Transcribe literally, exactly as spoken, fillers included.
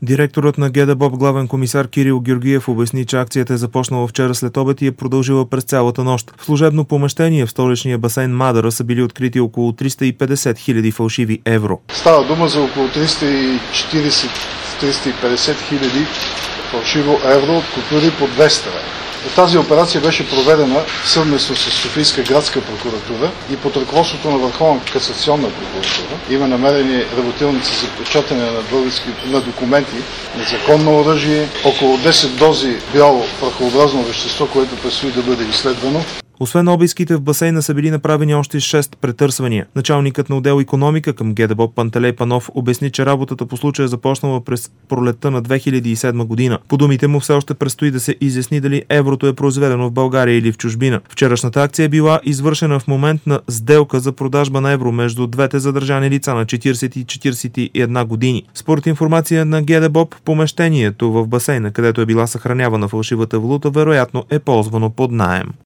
Директорът на ГДБОП, главен комисар Кирил Георгиев, обясни, че акцията е започнала вчера след обед и е продължила през цялата нощ. В служебно помещение в столичния басейн Мадара са били открити около триста и петдесет хиляди фалшиви евро. Става дума за около триста и четиридесет до триста и петдесет хиляди фалшиво евро от купюри по двеста лева. Тази операция беше проведена съвместно с Софийска градска прокуратура и под ръководството на Върховна касационна прокуратура. Има намерени работилници за печатане на български на документи, незаконно оръжие, около десет дози бяло прахообразно вещество, което предстои да бъде изследвано. Освен обиските в басейна са били направени още шест претърсвания. Началникът на отдел икономика към ГДБОП Пантелей Панов обясни, че работата по случая е започнала през пролетта на две хиляди и седма година. По думите му все още предстои да се изясни дали еврото е произведено в България или в чужбина. Вчерашната акция е била извършена в момент на сделка за продажба на евро между двете задържани лица на четиридесет и четиридесет и една години. Според информация на ГДБОП, помещението в басейна, където е била съхранявана фалшивата валута, вероятно е ползвано под наем.